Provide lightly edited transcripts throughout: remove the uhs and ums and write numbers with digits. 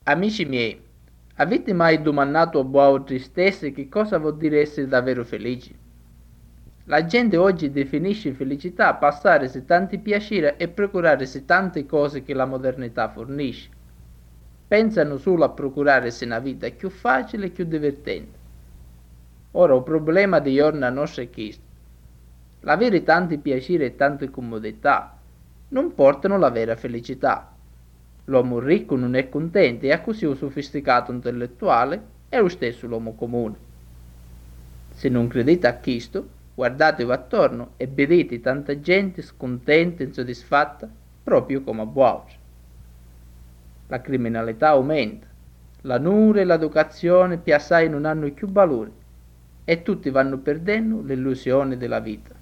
Amici miei, avete mai domandato a voi stessi che cosa vuol dire essere davvero felici? La gente oggi definisce felicità passarsi tanti piaceri e procurarsi tante cose che la modernità fornisce. Pensano solo a procurarsi una vita più facile e più divertente. Ora, il problema di giorno nostro è questo. L'avere tanti piaceri e tante comodità non portano la vera felicità. L'uomo ricco non è contento e ha così un sofisticato intellettuale è lo stesso l'uomo comune. Se non credete a questo, guardatevi attorno e vedete tanta gente scontenta e insoddisfatta proprio come a voi. La criminalità aumenta, la nure e l'educazione più assai non hanno più valore e tutti vanno perdendo l'illusione della vita.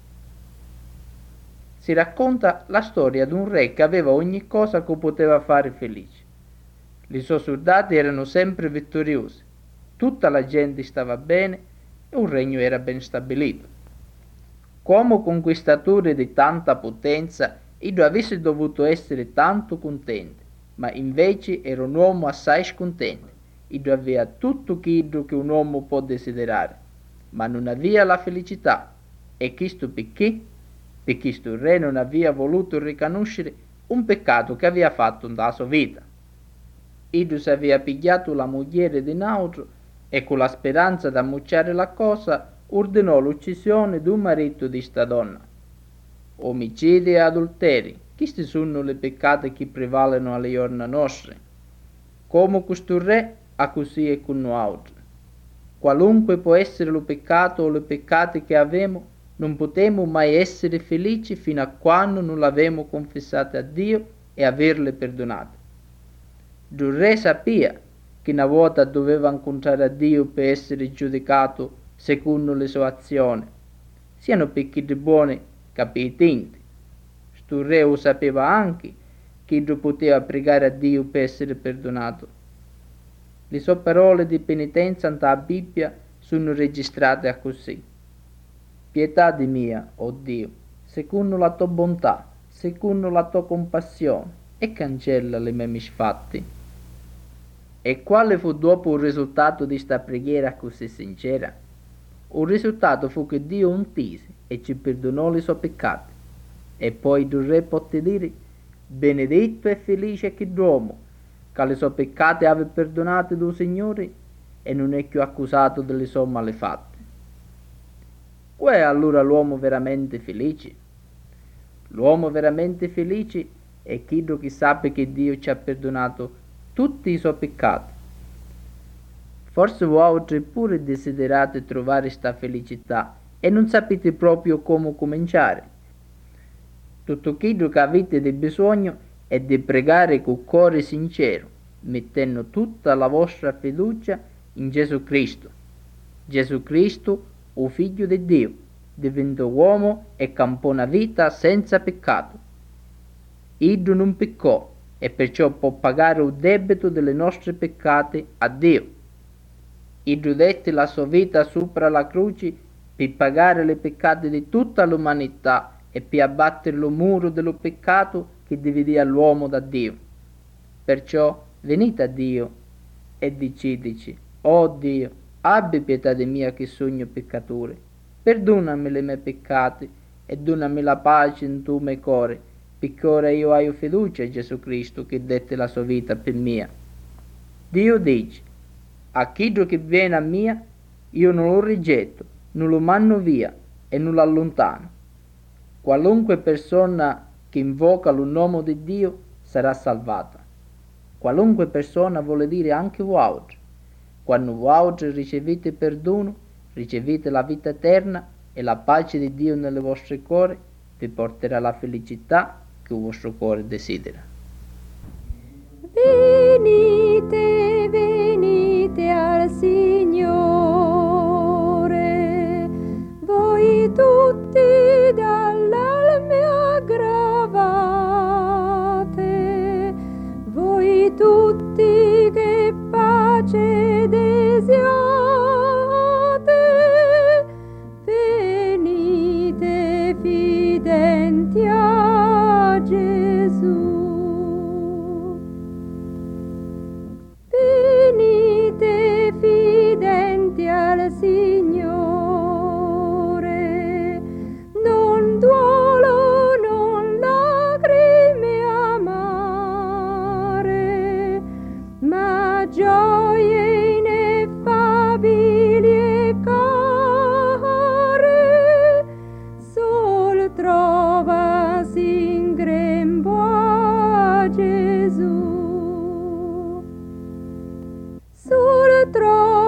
Si racconta la storia di un re che aveva ogni cosa che poteva fare felice. I suoi soldati erano sempre vittoriosi, tutta la gente stava bene e un regno era ben stabilito. Come conquistatore di tanta potenza, egli avesse dovuto essere tanto contento, ma invece era un uomo assai scontento. Egli aveva tutto quello che un uomo può desiderare, ma non aveva la felicità. E questo perché? Perché questo re non aveva voluto riconoscere un peccato che aveva fatto nella sua vita. Egli si aveva pigliato la moglie di un altro e con la speranza di ammucciare la cosa ordinò l'uccisione di un marito di sta donna. Omicidi e adulteri, questi sono i peccati che prevalgono alle giorni nostre. Come questo re, a così è con noi. Qualunque può essere lo peccato o i peccati che abbiamo, non potremo mai essere felici fino a quando non l'abbiamo confessato a Dio e averle perdonate. Il re sapeva che una volta doveva incontrare a Dio per essere giudicato secondo le sue azioni, siano peccati buoni che penitenti. Sto re lo sapeva anche che non poteva pregare a Dio per essere perdonato. Le sue parole di penitenza nella Bibbia sono registrate così. Pietà di mia, o Dio, secondo la tua bontà, secondo la tua compassione, e cancella le mie misfatti. E quale fu dopo il risultato di sta preghiera così sincera? Il risultato fu che Dio untise e ci perdonò i suoi peccati. E poi il re poté dire, benedetto e felice che l'uomo, che le sue peccati ave perdonate do Signore e non è più accusato delle sue malefatte. Qual è allora l'uomo veramente felice? L'uomo veramente felice è quello che sa che Dio ci ha perdonato tutti i suoi peccati. Forse voi pure desiderate trovare sta felicità e non sapete proprio come cominciare. Tutto quello che avete di bisogno è di pregare con cuore sincero, mettendo tutta la vostra fiducia in Gesù Cristo. Gesù Cristo, o Figlio di Dio, diventò uomo e campò una vita senza peccato. Egli non peccò e perciò può pagare il debito delle nostre peccati a Dio. Egli dette la sua vita sopra la croce per pagare i peccati di tutta l'umanità e per abbattere il muro dello peccato che divideva l'uomo da Dio. Perciò venite a Dio e diceteci, oh Dio, abbi pietà di me che sogno peccatore, perdonami i miei peccati e donami la pace in tuo mio cuore, perché ora io ho fiducia in Gesù Cristo che dette la sua vita per mia. Dio dice, a chi che viene a mia, io non lo rigetto, non lo mando via e non lo allontano. Qualunque persona che invoca il nome di Dio sarà salvata. Qualunque persona vuole dire anche voi. Quando voi ricevete perdono, ricevete la vita eterna e la pace di Dio nel vostro cuore vi porterà la felicità che il vostro cuore desidera. Venite, venite al Signore, voi tutti dall'alme aggravate, voi tutti che pace desiate, venite fidenti a Gesù. Signore, non duolo, non lacrime amare, ma gioie ineffabili e care, sol trovasi in grembo a Gesù. Sol trovasi